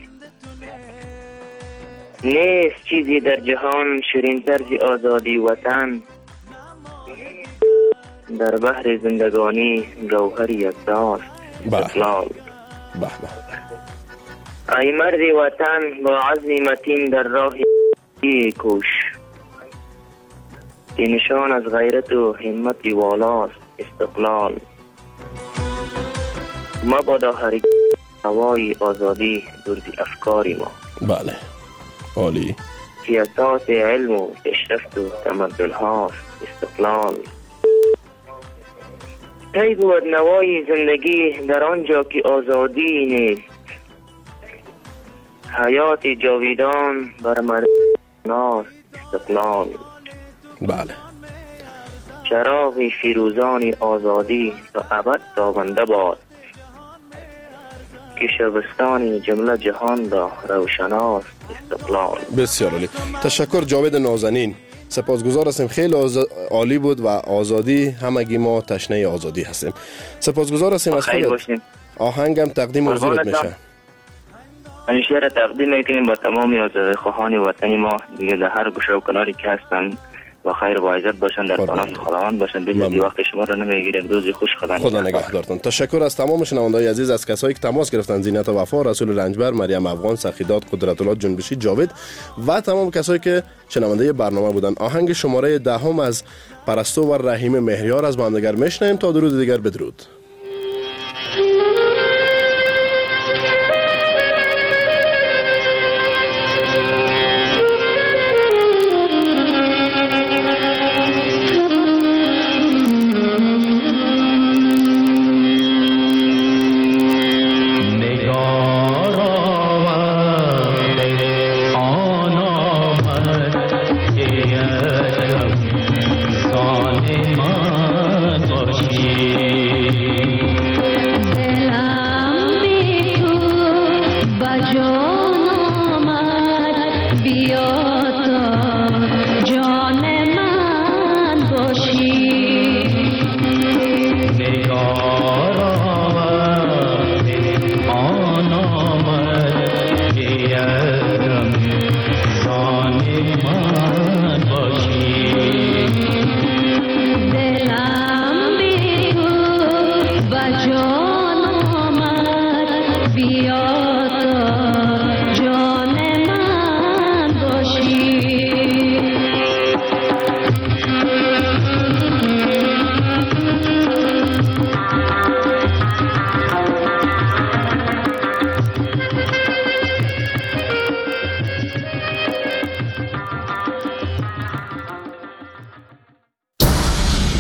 نیست چیزی در جهان شیرین طرز آزادی وطن. در بحر زندگانی گوهری یکتاست استقلال. به به. ای مردی وطن با عزم متین در راه کوش. که نشان از غیرت و همت والاست استقلال. مبادا هرگز هوای آزادی دردی افکاری ما. بله عالی. که اساس علم و پیشرفت و تمدن هاست استقلال. کی بود نوای زندگی در آنجا که آزادی نیست. حیات جاویدان بر مردان استقلال. بله. چراغ فیروزان آزادی تا ابد تابنده باد. که شبستان جمله جهان را روشناست استقلال. بسیار عالی. تشکر جاوید نازنین. سپاسگزار هستیم. خیلی آز... عالی بود و آزادی همگی ما تشنه آزادی هستیم. سپاسگزار هستیم از خودت. آهنگم تقدیم حضورت میشه. این شعر تقدیم میکنیم با تمامی آزادی خواهان وطنی ما دیگه در هر گوشه و کناری که هستن با خیر و عزت باشن در پناه خداوند باشن. دیگه وقت شما رو نمیگیریم. روزی خوش خدا خدا نگهدارتون. تشکر از تمام شنوندگان عزیز از کسایی که تماس گرفتن. زینت وفا، رسول رنجبر، مریم افغان، سخیدات، قدرت الله جنبشی، جاوید و تمام کسایی که شنونده برنامه بودن. آهنگ شماره دهم از پرستو و رحیم مهریار از با هم دیگر میشنویم. تا درود دیگر بدرود. جان من باشی.